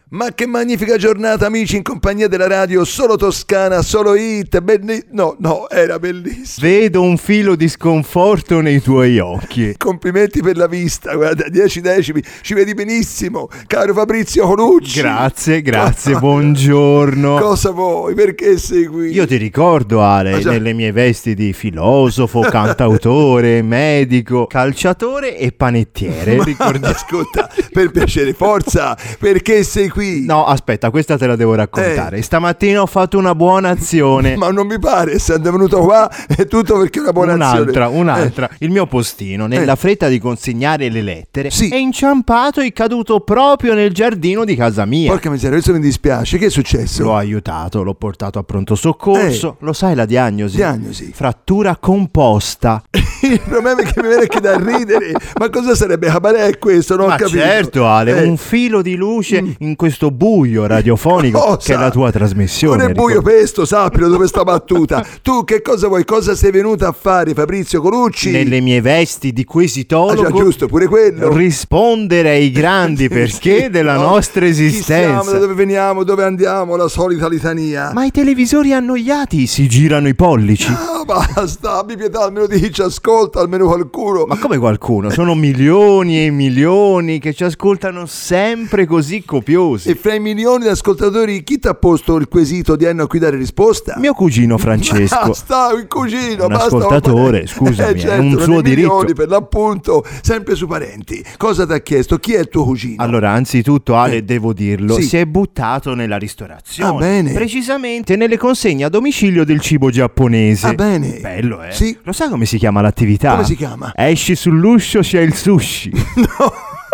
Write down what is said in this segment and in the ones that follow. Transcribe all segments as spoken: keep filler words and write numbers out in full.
Ma che magnifica giornata, amici, in compagnia della radio Solo Toscana, solo hit. Belli... No, no, era bellissimo. Vedo un filo di sconforto nei tuoi occhi. Complimenti per la vista, guarda, dieci decimi, ci vedi benissimo, caro Fabrizio Colucci. Grazie, grazie, buongiorno. Cosa vuoi? Perché sei qui? Io ti ricordo, Ale, nelle mie vesti di filosofo, cantautore, medico, calciatore e panettiere. Ricordi... Ascolta, per piacere, forza, perché sei qui? Qui. No, aspetta, questa te la devo raccontare. Eh. Stamattina ho fatto una buona azione. Ma non mi pare, essendo venuto qua è tutto perché è una buona un'altra, azione. Un'altra, eh. Il mio postino, nella eh. fretta di consegnare le lettere, sì. è inciampato e caduto proprio nel giardino di casa mia. Porca miseria, adesso mi dispiace. Che è successo? L'ho aiutato, l'ho portato a pronto soccorso. Eh. Lo sai la diagnosi? Diagnosi. Frattura composta. Il problema è che mi viene che da ridere. Ma cosa sarebbe? Cabaret questo? Non Ma ho capito. Certo, Ale, eh. un filo di luce mm. in questo buio radiofonico cosa? Che è la tua trasmissione. Non è buio pesto, sappilo dove sta battuta. Tu che cosa vuoi? Cosa sei venuta a fare, Fabrizio Colucci? Nelle mie vesti di quesitologo. Ah, già, giusto, pure quello. Rispondere ai grandi perché sì, della no, nostra esistenza. Chi siamo, da dove veniamo, dove andiamo, la solita litania. Ma i televisori annoiati si girano i pollici. Ah, basta, abbi pietà, almeno di chi ci ascolta, almeno qualcuno. Ma come qualcuno? Sono milioni e milioni che ci ascoltano sempre così copiosi. E fra i milioni di ascoltatori, chi ti ha posto il quesito di anno a cui dare risposta? Mio cugino Francesco. Basta, il cugino, un basta. ascoltatore, scusami, eh, certo, è un suo diritto. Milioni, per l'appunto, sempre su parenti. Cosa ti ha chiesto? Chi è il tuo cugino? Allora, anzitutto, Ale, eh. devo dirlo, sì. si è buttato nella ristorazione. Ah, bene. Precisamente nelle consegne a domicilio del cibo giapponese. Ah, bene. Bello, eh? Sì. Lo sai come si chiama l'attività? Come si chiama? Esci sull'uscio, c'è il sushi. No.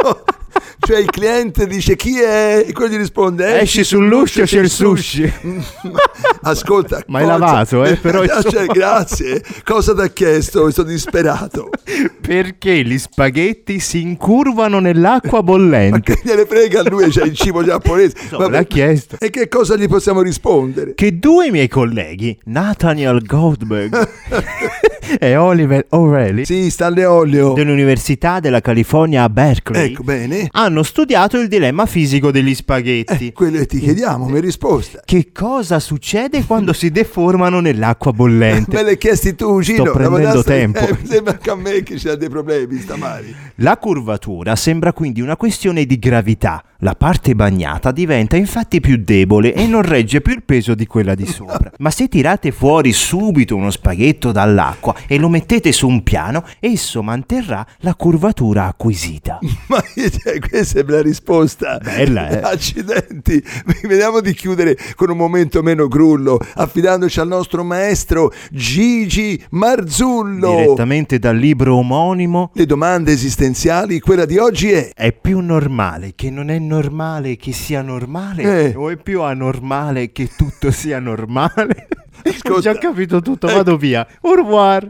Cioè il cliente dice chi è e quello gli risponde esci, esci sull'uscio, c'è il sushi. Ascolta, ma hai lavato, eh? Però cioè, grazie. Cosa ti ha chiesto? Sono disperato. Perché gli spaghetti si incurvano nell'acqua bollente? Ma che gliene frega a lui, c'è il cibo giapponese. No, l'ha chiesto. E che cosa gli possiamo rispondere? Che due miei colleghi, Nathaniel Goldberg e Oliver O'Reilly, sì, Stanley Olio, dell'Università della California a Berkeley, ecco bene, hanno studiato il dilemma fisico degli spaghetti. Eh, quello che ti chiediamo, mi risposta. Che cosa succede quando si deformano nell'acqua bollente? Me l'hai chiesti tu, Gino. Sto prendendo tempo. Eh, sembra che a me che c'ha dei problemi stamani. La curvatura sembra quindi una questione di gravità. La parte bagnata diventa infatti più debole e non regge più il peso di quella di sopra. Ma se tirate fuori subito uno spaghetto dall'acqua e lo mettete su un piano, esso manterrà la curvatura acquisita. Ma cioè, questa è la risposta. Bella, eh? Accidenti. Vediamo di chiudere con un momento meno grullo, affidandoci al nostro maestro Gigi Marzullo. Direttamente dal libro omonimo. Le domande esistenziali, quella di oggi è: è più normale che non è normale che sia normale? Eh. O è più anormale che tutto sia normale? Ascolta. Ho già capito tutto, vado eh. via. Au revoir.